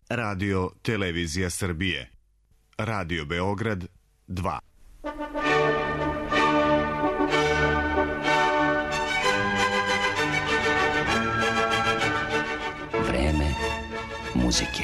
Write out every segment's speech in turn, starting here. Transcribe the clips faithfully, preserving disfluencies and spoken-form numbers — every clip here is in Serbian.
Radio Televizija Srbije. Radio Beograd dva. Vreme muzike.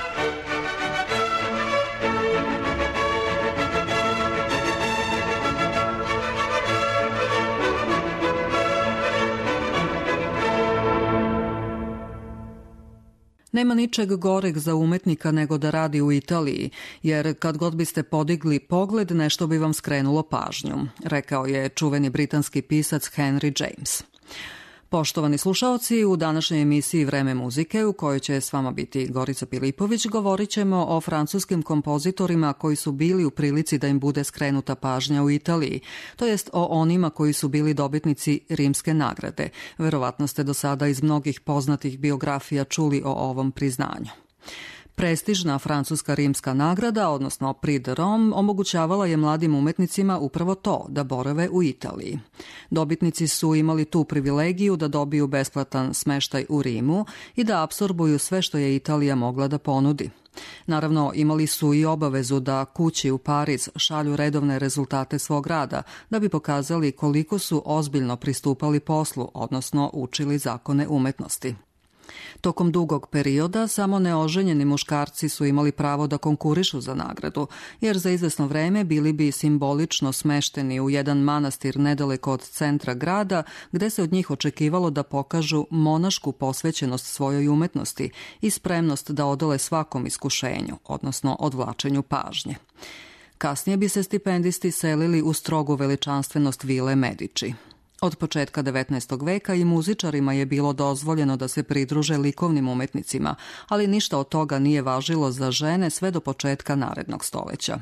Nema ničeg goreg za umetnika nego da radi u Italiji, jer kad god biste podigli pogled, nešto bi vam skrenulo pažnju, rekao je čuveni britanski pisac Henry James. Poštovani slušaoci, u današnjoj emisiji Vreme muzike, u kojoj će s vama biti Gorica Pilipović, govorit ćemo o francuskim kompozitorima koji su bili u prilici da im bude skrenuta pažnja u Italiji, to jest o onima koji su bili dobitnici Rimske nagrade. Verovatno ste do sada iz mnogih poznatih biografija čuli o ovom priznanju. Prestižna francuska rimska nagrada, odnosno Prix de Rome, omogućavala je mladim umetnicima upravo to, da borave u Italiji. Dobitnici su imali tu privilegiju da dobiju besplatan smeštaj u Rimu i da apsorbuju sve što je Italija mogla da ponudi. Naravno, imali su i obavezu da kući u Pariz šalju redovne rezultate svog rada, da bi pokazali koliko su ozbiljno pristupali poslu, odnosno učili zakone umetnosti. Tokom dugog perioda samo neoženjeni muškarci su imali pravo da konkurišu za nagradu, jer za izvesno vreme bili bi simbolično smešteni u jedan manastir nedaleko od centra grada, gde se od njih očekivalo da pokažu monašku posvećenost svojoj umetnosti i spremnost da odole svakom iskušenju, odnosno odvlačenju pažnje. Kasnije bi se stipendisti selili u strogu veličanstvenost vile Medici. Od početka devetnaestog veka i muzičarima je bilo dozvoljeno da se pridruže likovnim umetnicima, ali ništa od toga nije važilo za žene sve do početka narednog stoleća.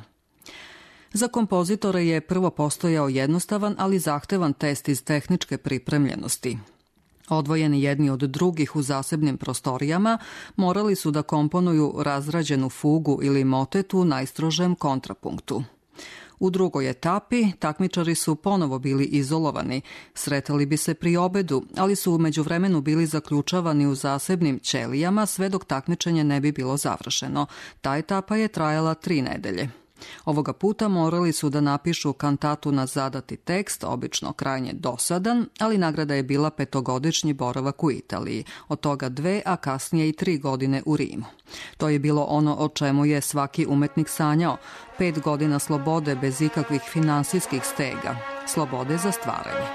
Za kompozitore je prvo postojao jednostavan, ali zahtevan test iz tehničke pripremljenosti. Odvojeni jedni od drugih u zasebnim prostorijama, morali su da komponuju razrađenu fugu ili motet u najstrožem kontrapunktu. U drugoj etapi takmičari su ponovo bili izolovani, sretali bi se pri obedu, ali su u međuvremenu bili zaključavani u zasebnim ćelijama sve dok takmičenje ne bi bilo završeno. Ta etapa je trajala tri nedelje. Ovoga puta morali su da napišu kantatu na zadati tekst, obično krajnje dosadan, ali nagrada je bila petogodišnji boravak u Italiji, od toga dve, a kasnije i tri godine u Rimu. To je bilo ono o čemu je svaki umetnik sanjao, pet godina slobode bez ikakvih finansijskih stega, slobode za stvaranje.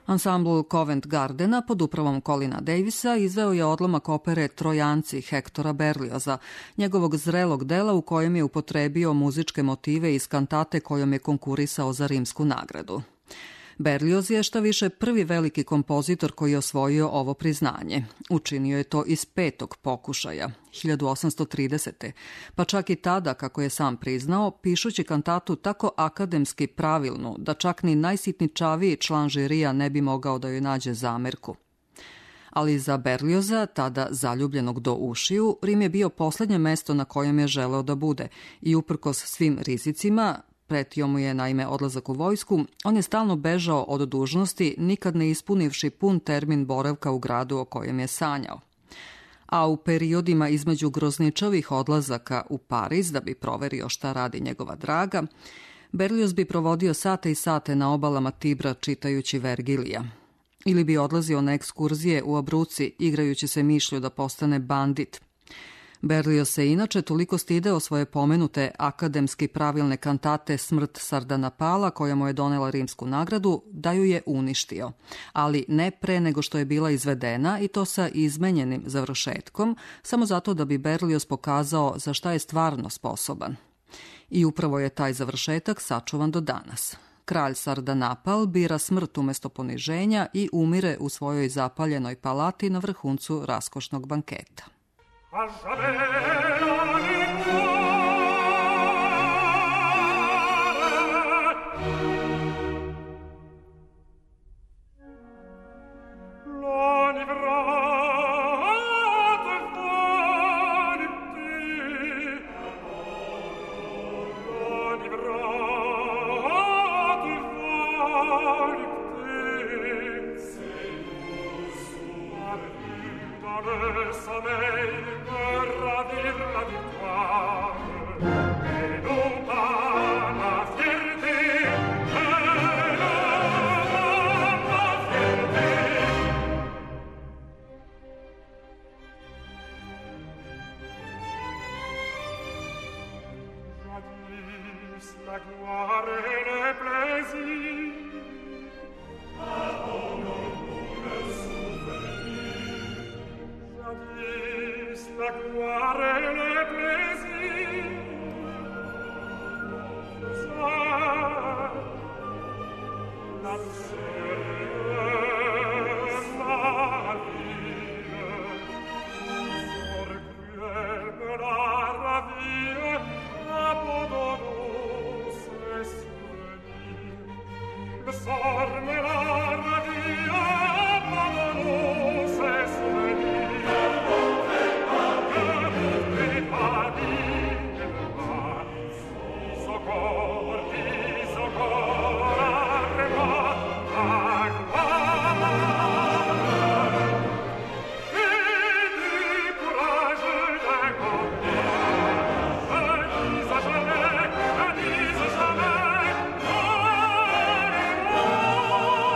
Ansambl Covent Gardena pod upravom Colina Davisa izveo je odlomak opere Trojanci Hektora Berlioza, njegovog zrelog dela u kojem je upotrebio muzičke motive iz kantate kojom je konkurisao za rimsku nagradu. Berlioz je šta više prvi veliki kompozitor koji je osvojio ovo priznanje. Učinio je to iz petog pokušaja, hiljadu osamsto tridesete. Pa čak i tada, kako je sam priznao, pišući kantatu tako akademski pravilnu da čak ni najsitničaviji član žirija ne bi mogao da joj nađe zamerku. Ali za Berlioza, tada zaljubljenog do ušiju, Rim je bio poslednje mesto na kojem je želeo da bude i uprkos svim rizicima, pretio mu je naime odlazak u vojsku, on je stalno bežao od dužnosti, nikad ne ispunivši pun termin boravka u gradu o kojem je sanjao. A u periodima između grozničavih odlazaka u Pariz da bi proverio šta radi njegova draga, Berlioz bi provodio sate i sate na obalama Tibra čitajući Vergilija. Ili bi odlazio na ekskurzije u Abruci igrajući se mišlju da postane bandit. Berlioz se inače toliko stideo svoje pomenute akademski pravilne kantate Smrt Sardanapala, koja mu je donela rimsku nagradu, da ju je uništio, ali ne pre nego što je bila izvedena i to sa izmenjenim završetkom, samo zato da bi Berlioz pokazao za šta je stvarno sposoban. I upravo je taj završetak sačuvan do danas. Kralj Sardanapal bira smrt umesto poniženja i umire u svojoj zapaljenoj palati na vrhuncu raskošnog banketa. Oh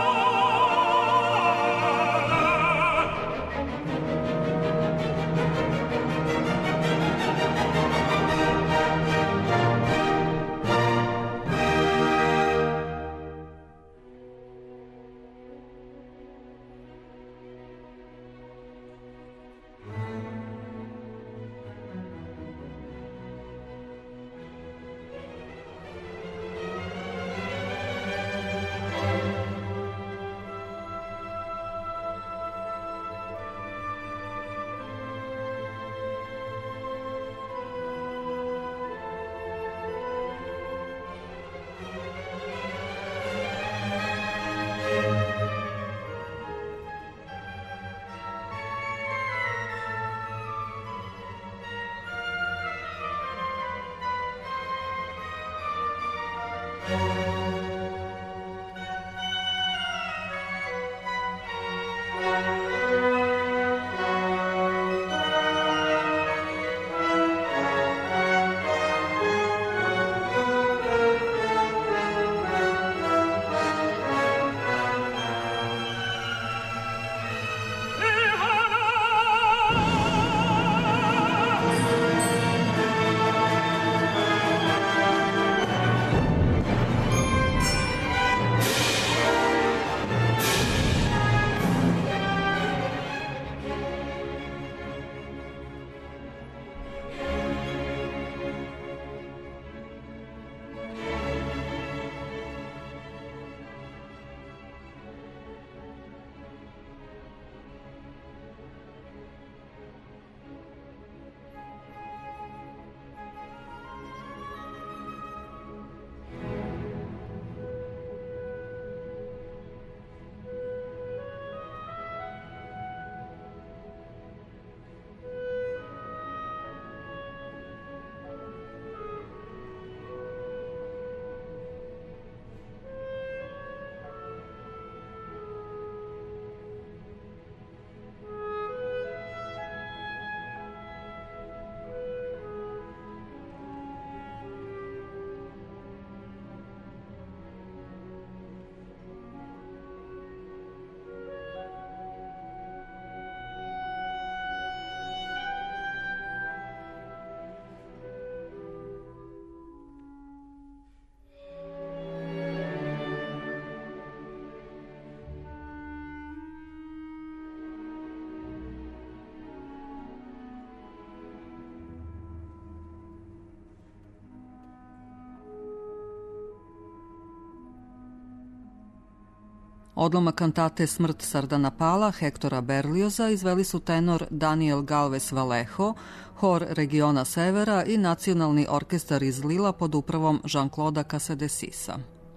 Odlomak kantate Smrt Sardanapala Hektora Berlioza izveli su tenor Daniel Galvez Vallejo, hor regiona Severa i nacionalni orkestar iz Lila pod upravom Jean-Claude Casadesisa.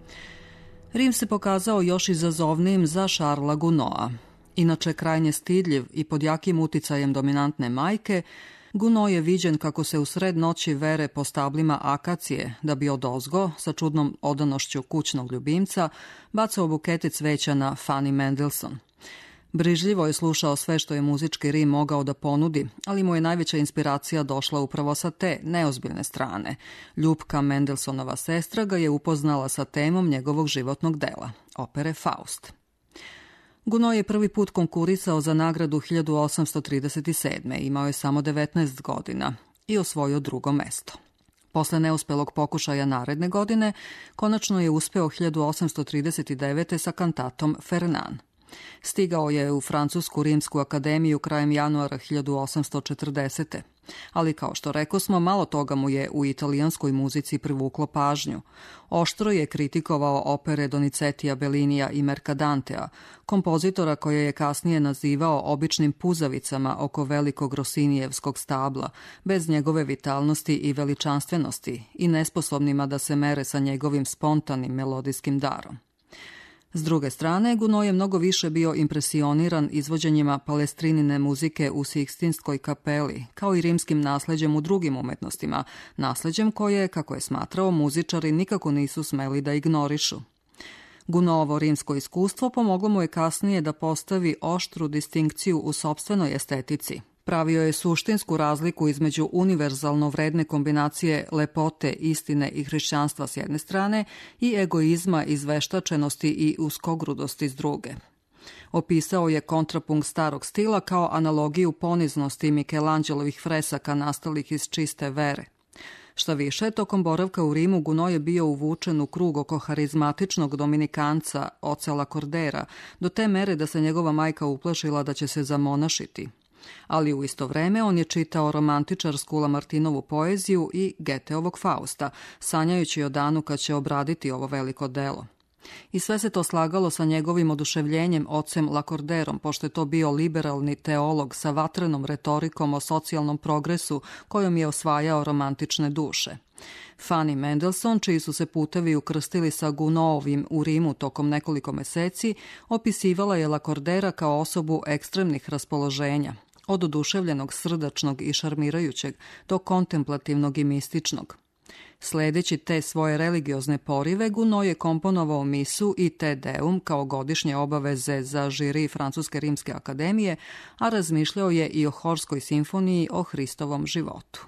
Rim se pokazao još izazovnijim za Charlesa Gounoda. Inače krajnje stidljiv i pod jakim uticajem dominantne majke, Gounod je viđen kako se u sred noći vere po stablima akacije da bi odozgo, sa čudnom odanošću kućnog ljubimca, bacao bukete cveća na Fanny Mendelssohn. Brižljivo je slušao sve što je muzički Rim mogao da ponudi, ali mu je najveća inspiracija došla upravo sa te neozbiljne strane. Ljubka Mendelssohnova sestra ga je upoznala sa temom njegovog životnog dela, opere Faust. Gounod je prvi put konkurisao za nagradu hiljadu osamsto trideset sedme. Imao je samo devetnaest godina i osvojio drugo mesto. Posle neuspelog pokušaja naredne godine, konačno je uspeo hiljadu osamsto trideset devete. sa kantatom Fernand. Stigao je u Francusku Rimsku akademiju krajem januara hiljadu osamsto četrdesete. Ali kao što rekosmo, malo toga mu je u italijanskoj muzici privuklo pažnju. Oštro je kritikovao opere Donizetija, Bellinija i Mercadantea, kompozitora koje je kasnije nazivao običnim puzavicama oko velikog Rossinijevskog stabla, bez njegove vitalnosti i veličanstvenosti i nesposobnima da se mere sa njegovim spontanim melodijskim darom. S druge strane, Gounod je mnogo više bio impresioniran izvođenjima palestrinine muzike u Sikstinskoj kapeli, kao i rimskim nasleđem u drugim umetnostima, nasleđem koje, kako je smatrao, muzičari nikako nisu smeli da ignorišu. Gounodovo rimsko iskustvo pomoglo mu je kasnije da postavi oštru distinkciju u sopstvenoj estetici. Pravio je suštinsku razliku između univerzalno vredne kombinacije lepote, istine i hrišćanstva s jedne strane i egoizma, izveštačenosti i uskogrudosti s druge. Opisao je kontrapunkt starog stila kao analogiju poniznosti Mikelanđelovih fresaka nastalih iz čiste vere. Šta više, tokom boravka u Rimu Gounod je bio uvučen u krug oko harizmatičnog dominikanca oca Lakordera, do te mere da se njegova majka uplašila da će se zamonašiti. Ali u isto vreme on je čitao romantičarsku Lamartinovu poeziju i Goetheovog Fausta, sanjajući o danu kad će obraditi ovo veliko delo. I sve se to slagalo sa njegovim oduševljenjem ocem Lakorderom, pošto je to bio liberalni teolog sa vatrenom retorikom o socijalnom progresu kojom je osvajao romantične duše. Fanny Mendelssohn, čiji su se putevi ukrstili sa Gounodovim u Rimu tokom nekoliko meseci, opisivala je Lakordera kao osobu ekstremnih raspoloženja, od oduševljenog, srdačnog i šarmirajućeg do kontemplativnog i mističnog. Sledeći te svoje religiozne porive, Gounod je komponovao misu i Te Deum kao godišnje obaveze za žiri Francuske rimske akademije, a razmišljao je i o horskoj simfoniji o Hristovom životu.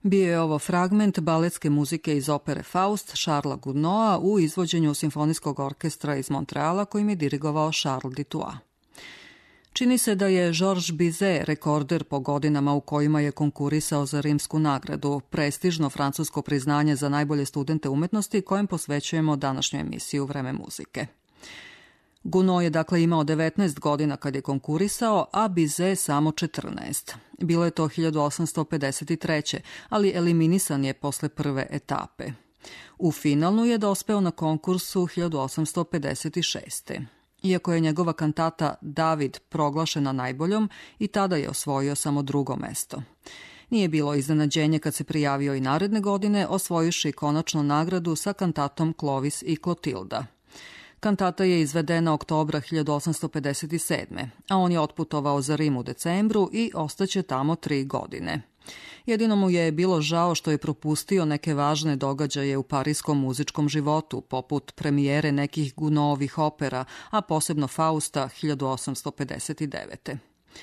Bio je ovo fragment baletske muzike iz opere Faust Charlesa Gounoda u izvođenju simfonijskog orkestra iz Montreala kojim je dirigovao Charles Ditois. Čini se da je Georges Bizet rekorder po godinama u kojima je konkurisao za rimsku nagradu, prestižno francusko priznanje za najbolje studente umetnosti kojem posvećujemo današnju emisiju Vreme muzike. Gounod je dakle imao devetnaest godina kad je konkurisao, a Bizet samo četrnaest. Bilo je to hiljadu osamsto pedeset treće. ali eliminisan je posle prve etape. U finalnu je dospeo na konkursu hiljadu osamsto pedeset šeste. Iako je njegova kantata David proglašena najboljom, i tada je osvojio samo drugo mesto. Nije bilo iznenađenje kad se prijavio i naredne godine, osvojuši konačno nagradu sa kantatom Clovis i Clotilda. Kantata je izvedena oktobra hiljadu osamsto pedeset sedme. a on je otputovao za Rim u decembru i ostaće tamo tri godine. Jedino mu je bilo žao što je propustio neke važne događaje u pariskom muzičkom životu, poput premijere nekih Gounodovih opera, a posebno Fausta hiljadu osamsto pedeset devete.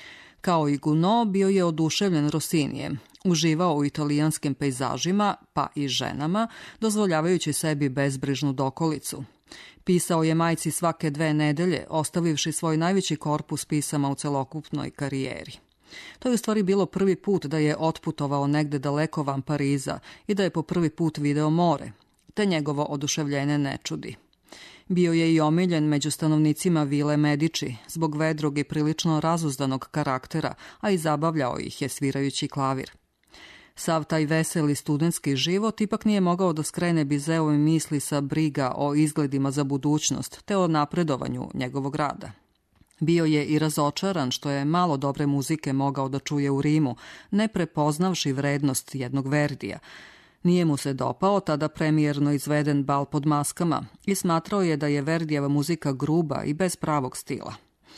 Kao i Gounod, bio je oduševljen Rossinijem, uživao u italijanskim pejzažima, pa i ženama, dozvoljavajući sebi bezbrižnu dokolicu. Pisao je majci svake dve nedelje, ostavivši svoj najveći korpus pisama u celokupnoj karijeri. To je u stvari bilo prvi put da je otputovao negde daleko van Pariza i da je po prvi put video more, te njegovo oduševljenje ne čudi. Bio je i omiljen među stanovnicima Vile Medici zbog vedrog i prilično razuzdanog karaktera, a i zabavljao ih je svirajući klavir. Sav taj veseli studentski život ipak nije mogao da skrene Bizetovoj misli sa briga o izgledima za budućnost te o napredovanju njegovog rada. Bio je i razočaran što je malo dobre muzike mogao da čuje u Rimu, ne prepoznavši vrednost jednog Verdija. Nije mu se dopao tada premijerno izveden Bal pod maskama i smatrao je da je Verdijeva muzika gruba i bez pravog stila.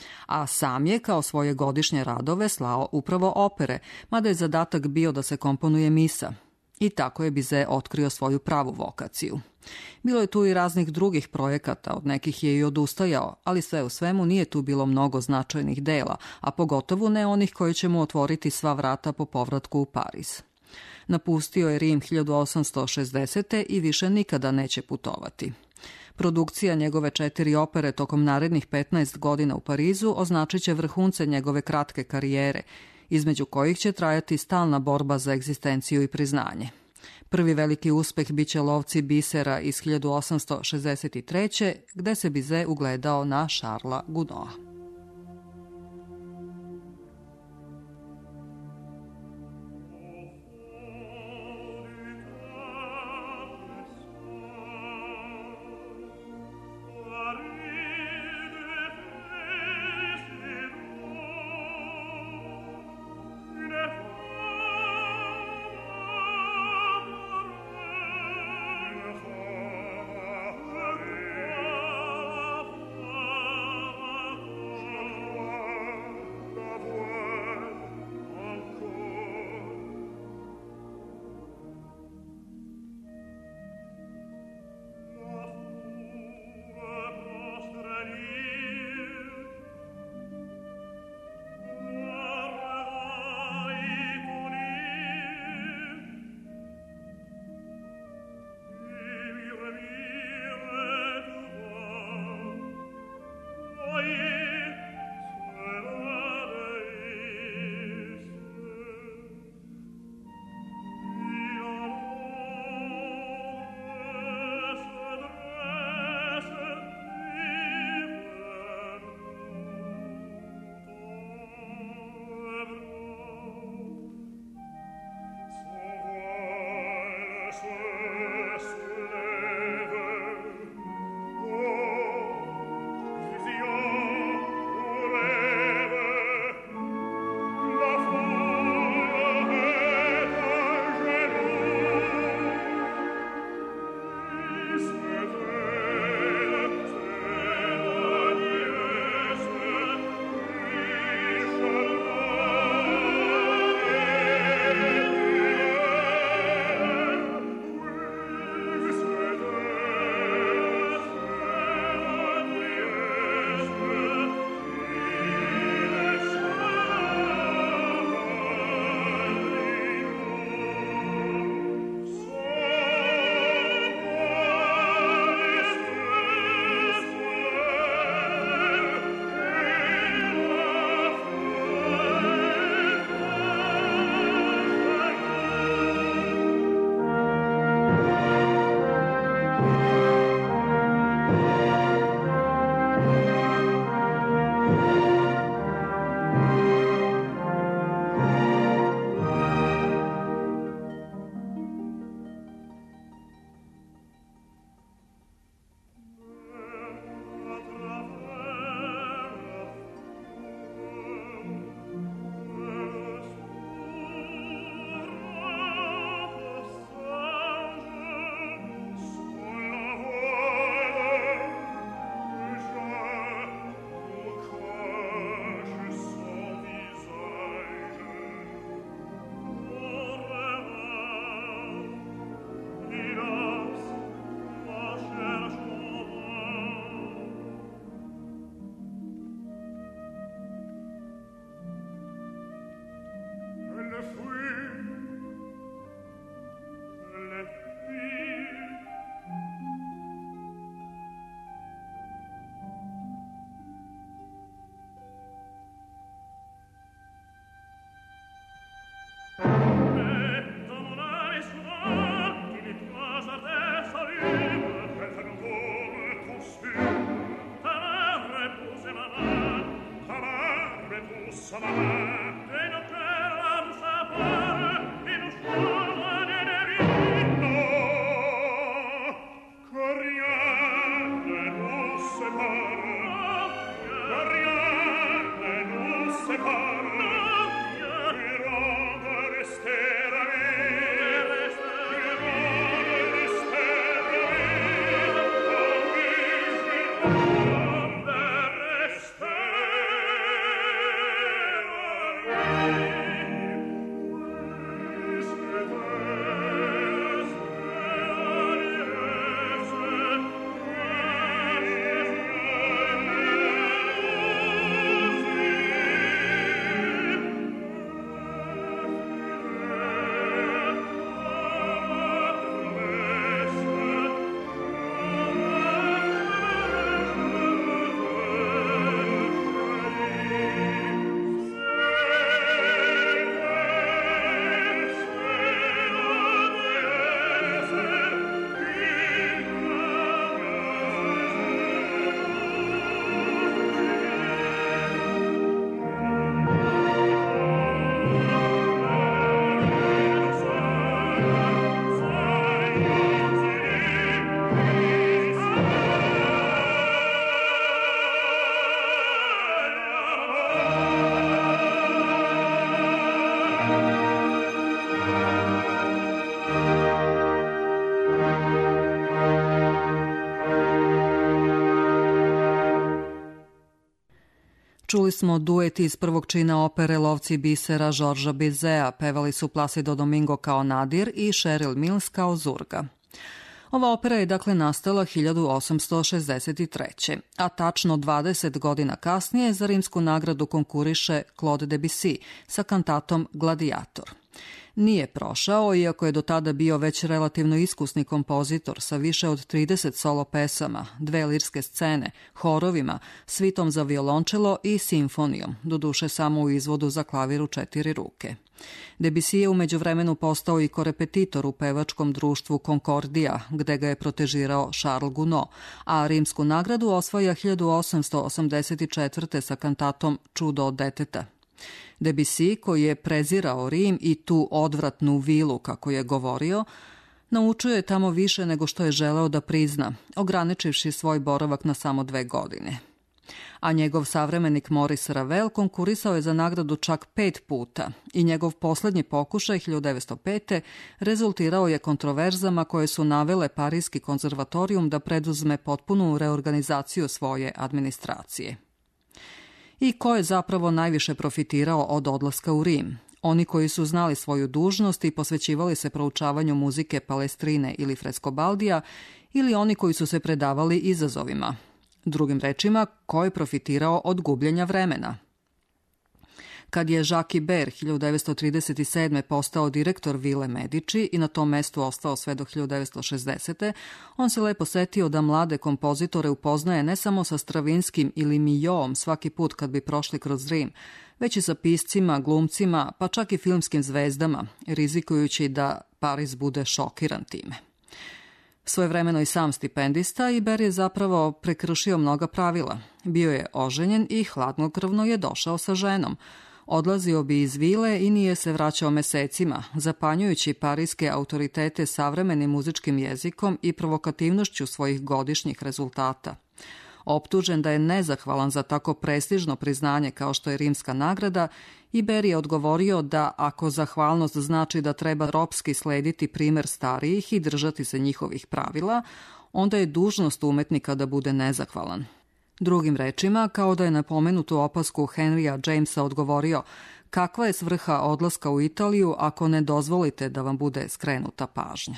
A sam je kao svoje godišnje radove slao upravo opere, mada je zadatak bio da se komponuje misa. I tako je Bizet otkrio svoju pravu vokaciju. Bilo je tu i raznih drugih projekata, od nekih je i odustajao, ali sve u svemu nije tu bilo mnogo značajnih dela, a pogotovo ne onih koji će mu otvoriti sva vrata po povratku u Pariz. Napustio je Rim hiljadu osamsto šezdesete. i više nikada neće putovati. Produkcija njegove četiri opere tokom narednih petnaest godina u Parizu označit će vrhunce njegove kratke karijere, između kojih će trajati stalna borba za egzistenciju i priznanje. Prvi veliki uspeh biće Lovci bisera iz hiljadu osamsto šezdeset treće. gde se Bizet ugledao na Charlesa Gounoda. Oh Čuli smo duet iz prvog čina opere Lovci bisera Žorža Bizea, pevali su Placido Domingo kao Nadir i Cheryl Mills kao Zurga. Ova opera je dakle nastala hiljadu osamsto šezdeset treće. a tačno dvadeset godina kasnije za rimsku nagradu konkuriše Claude Debussy sa kantatom Gladiator. Nije prošao, iako je do tada bio već relativno iskusni kompozitor sa više od trideset solo pesama, dve lirske scene, horovima, svitom za violončelo i simfonijom, doduše samo u izvodu za klavir u četiri ruke. Debussy je u međuvremenu postao i korepetitor u pevačkom društvu Concordia, gde ga je protežirao Charles Gounod, a rimsku nagradu osvaja hiljadu osamsto osamdeset četvrte sa kantatom Čudo od deteta. Debussy, koji je prezirao Rim i tu odvratnu vilu, kako je govorio, naučio je tamo više nego što je želeo da prizna, ograničivši svoj boravak na samo dve godine. A njegov savremenik Maurice Ravel konkurisao je za nagradu čak pet puta i njegov poslednji pokušaj hiljadu devetsto pete. rezultirao je kontroverzama koje su navele Parijski konzervatorijum da preduzme potpunu reorganizaciju svoje administracije. I ko je zapravo najviše profitirao od odlaska u Rim? Oni koji su znali svoju dužnost i posvećivali se proučavanju muzike Palestrine ili Frescobaldija, ili oni koji su se predavali izazovima? Drugim rečima, ko je profitirao od gubljenja vremena? Kad je Jacques Ibert hiljadu devetsto trideset sedme. postao direktor Vile Medici i na tom mestu ostao sve do hiljadu devetsto šezdesete. on se lepo setio da mlade kompozitore upoznaje ne samo sa Stravinskim ili Milhaudom svaki put kad bi prošli kroz Rim, već i sa piscima, glumcima, pa čak i filmskim zvezdama, rizikujući da Pariz bude šokiran time. Svojevremeno i sam stipendista, Ibert je zapravo prekršio mnoga pravila. Bio je oženjen i hladnokrvno je došao sa ženom. Odlazio bi iz vile i nije se vraćao mesecima, zapanjujući parijske autoritete savremenim muzičkim jezikom i provokativnošću svojih godišnjih rezultata. Optužen da je nezahvalan za tako prestižno priznanje kao što je rimska nagrada, Ibert je odgovorio da ako zahvalnost znači da treba ropski slediti primer starijih i držati se njihovih pravila, onda je dužnost umetnika da bude nezahvalan. Drugim rečima, kao da je na pomenutu opasku Henrya Jamesa odgovorio: kakva je svrha odlaska u Italiju ako ne dozvolite da vam bude skrenuta pažnja?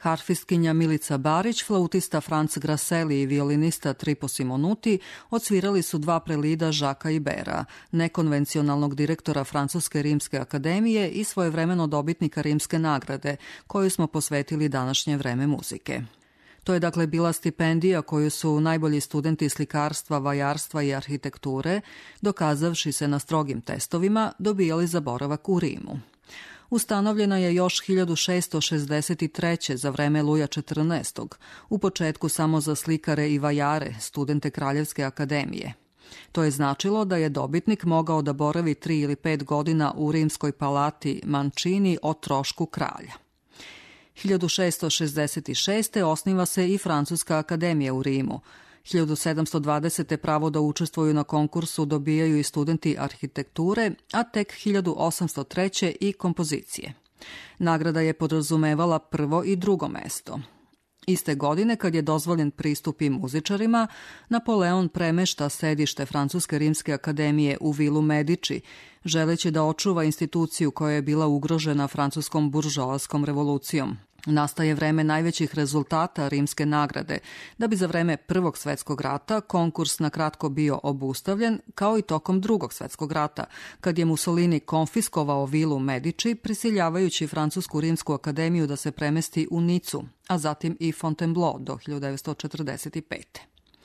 Harfistkinja Milica Barić, flautista Franz Graseli i violinista Tripo Simonuti odsvirali su dva prelida Žaka Ibera, nekonvencionalnog direktora Francuske rimske akademije i svojevremeno dobitnika rimske nagrade, koju smo posvetili današnje vreme muzike. To je dakle bila stipendija koju su najbolji studenti slikarstva, vajarstva i arhitekture, dokazavši se na strogim testovima, dobijali za boravak u Rimu. Ustanovljena je još hiljadu šesto šezdeset treće za vreme Luja četrnaestog, u početku samo za slikare i vajare, studente Kraljevske akademije. To je značilo da je dobitnik mogao da boravi tri ili pet godina u rimskoj palati Mancini o trošku kralja. hiljadu šesto šezdeset šeste. osniva se i Francuska akademija u Rimu. hiljadu sedamsto dvadesete. pravo da učestvuju na konkursu dobijaju i studenti arhitekture, a tek hiljadu osamsto treće. i kompozicije. Nagrada je podrazumevala prvo i drugo mesto. Iste godine, kad je dozvoljen pristup i muzičarima, Napoleon premešta sedište Francuske rimske akademije u vilu Medici, želeći da očuva instituciju koja je bila ugrožena francuskom buržoaskom revolucijom. Nastaje vreme najvećih rezultata rimske nagrade, da bi za vreme Prvog svetskog rata konkurs na kratko bio obustavljen, kao i tokom Drugog svetskog rata, kad je Mussolini konfiskovao vilu Medici, prisiljavajući Francusku rimsku akademiju da se premesti u Nicu, a zatim i Fontainebleau do hiljadu devetsto četrdeset pete.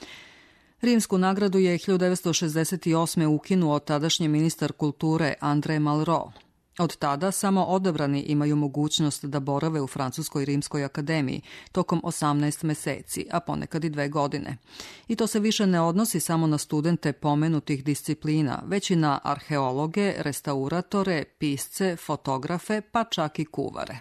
Rimsku nagradu je hiljadu devetsto šezdeset osme. ukinuo tadašnji ministar kulture André Malraux. Od tada samo odabrani imaju mogućnost da borave u Francuskoj rimskoj akademiji tokom osamnaest meseci, a ponekad i dve godine. I to se više ne odnosi samo na studente pomenutih disciplina, već i na arheologe, restauratore, pisce, fotografe, pa čak i kuvare.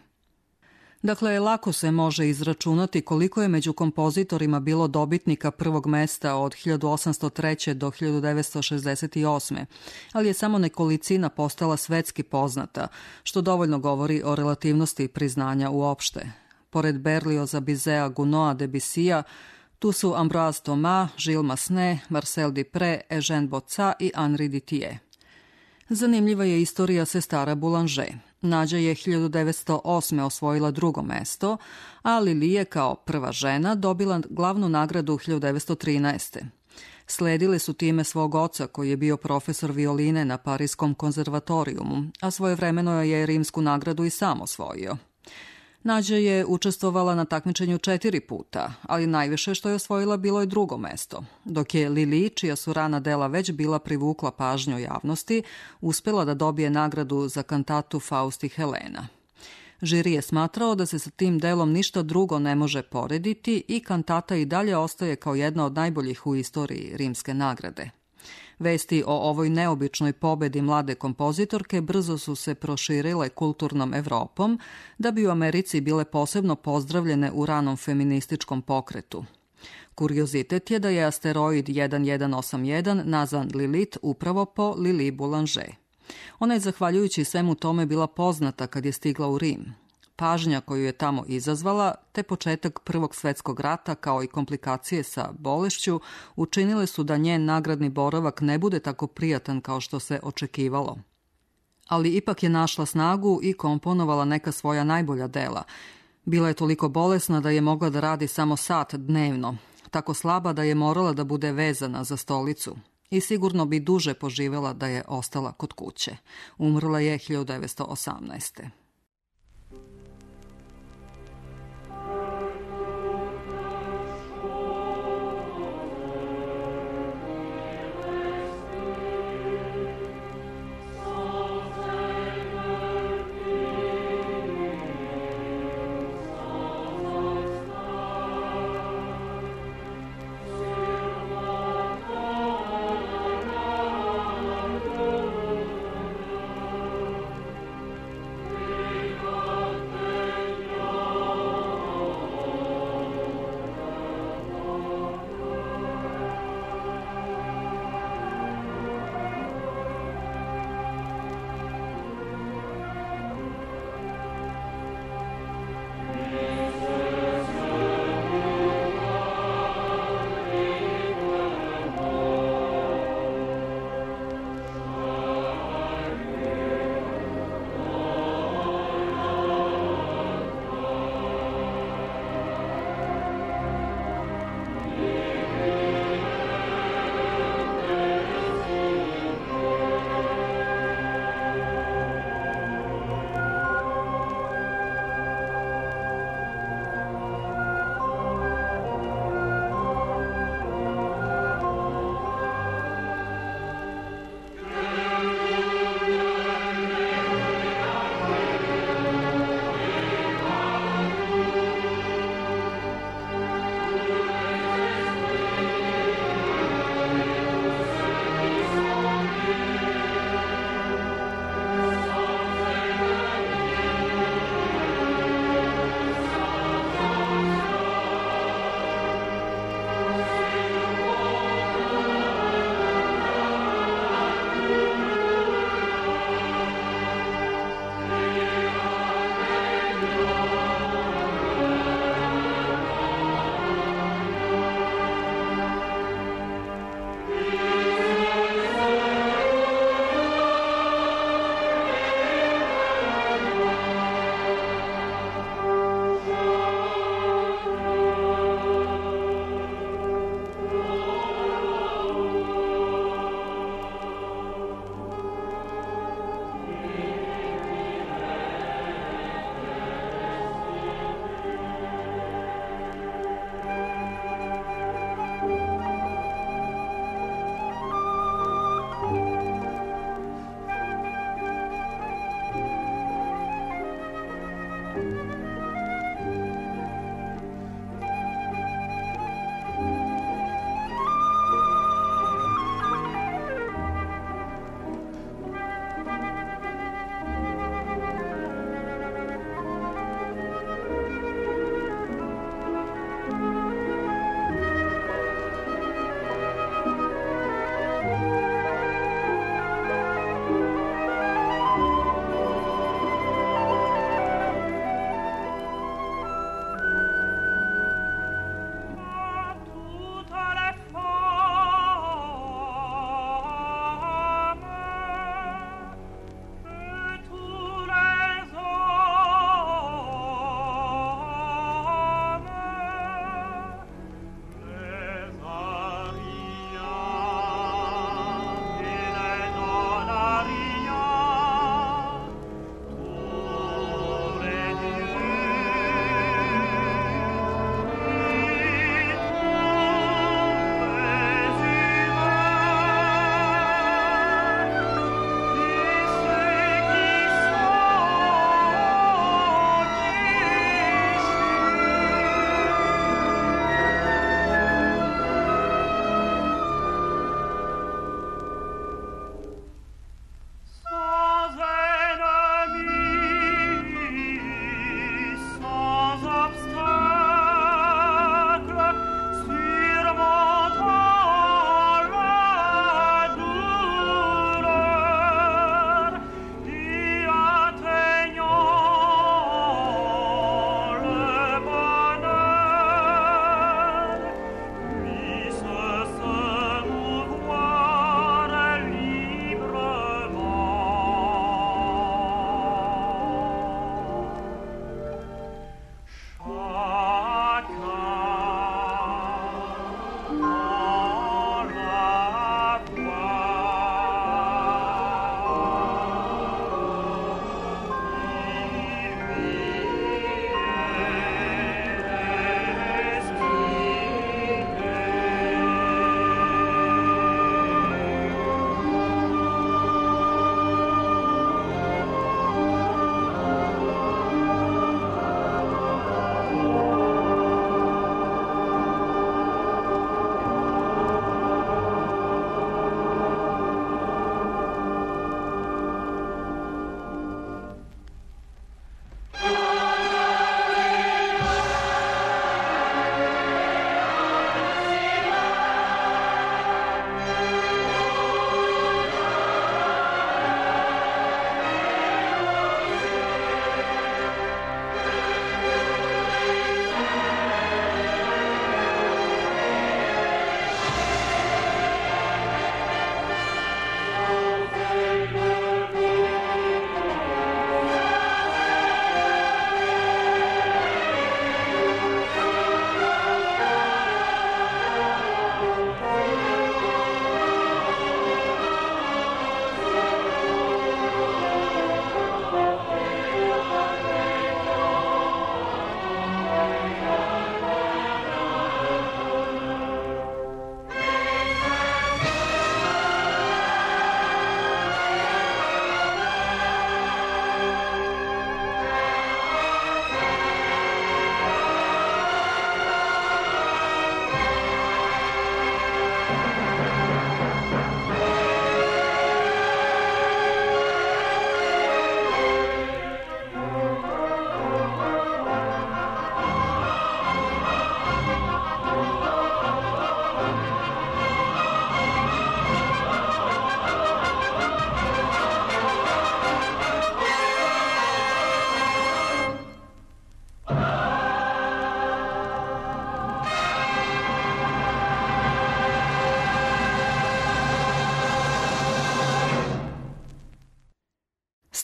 Dakle, lako se može izračunati koliko je među kompozitorima bilo dobitnika prvog mesta od hiljadu osamsto treće. do hiljadu devetsto šezdeset osme. ali je samo nekolicina postala svetski poznata, što dovoljno govori o relativnosti priznanja uopšte. Pored Berlioza, Bizea, Gounoda, Debussija, tu su Ambroise Thomas, Gilles Massenet, Marcel Dupré, Eugène Botta i Henri Dittier. Zanimljiva je istorija sestara Boulanger. Nađa je hiljadu devetsto osme. osvojila drugo mesto, a Lili je kao prva žena dobila glavnu nagradu hiljadu devetsto trinaeste. Sledile su time svog oca koji je bio profesor violine na Pariskom konzervatorijumu, a svojevremeno je rimsku nagradu i sam osvojio. Nađa je učestvovala na takmičenju četiri puta, ali najviše što je osvojila bilo je drugo mesto, dok je Lili, čija su rana dela već bila privukla pažnju javnosti, uspela da dobije nagradu za kantatu Faust i Helena. Žiri je smatrao da se sa tim delom ništa drugo ne može porediti i kantata i dalje ostaje kao jedna od najboljih u istoriji rimske nagrade. Vesti o ovoj neobičnoj pobedi mlade kompozitorke brzo su se proširile kulturnom Evropom, da bi u Americi bile posebno pozdravljene u ranom feminističkom pokretu. Kuriozitet je da je asteroid jedan jedan osam jedan nazvan Lilith upravo po Lili Boulanger. Ona je zahvaljujući svemu tome bila poznata kad je stigla u Rim. Pažnja koju je tamo izazvala, te početak Prvog svetskog rata kao i komplikacije sa bolešću, učinile su da njen nagradni boravak ne bude tako prijatan kao što se očekivalo. Ali ipak je našla snagu i komponovala neka svoja najbolja dela. Bila je toliko bolesna da je mogla da radi samo sat dnevno, tako slaba da je morala da bude vezana za stolicu. I sigurno bi duže poživela da je ostala kod kuće. Umrla je hiljadu devetsto osamnaeste.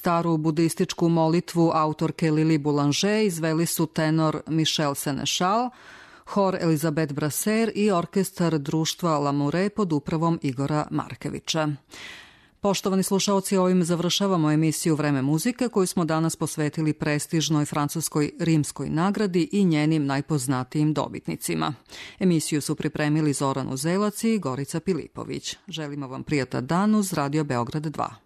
Staru budističku molitvu autorke Lili Boulanger izveli su tenor Michel Sénéchal, hor Elizabeth Brasser i orkestar društva Lamoureux pod upravom Igora Markevića. Poštovani slušaoci, ovim završavamo emisiju Vreme muzike koju smo danas posvetili prestižnoj francuskoj Rimskoj nagradi i njenim najpoznatijim dobitnicima. Emisiju su pripremili Zoran Uzelac i Gorica Pilipović. Želimo vam prijatan dan uz Radio Beograd dva.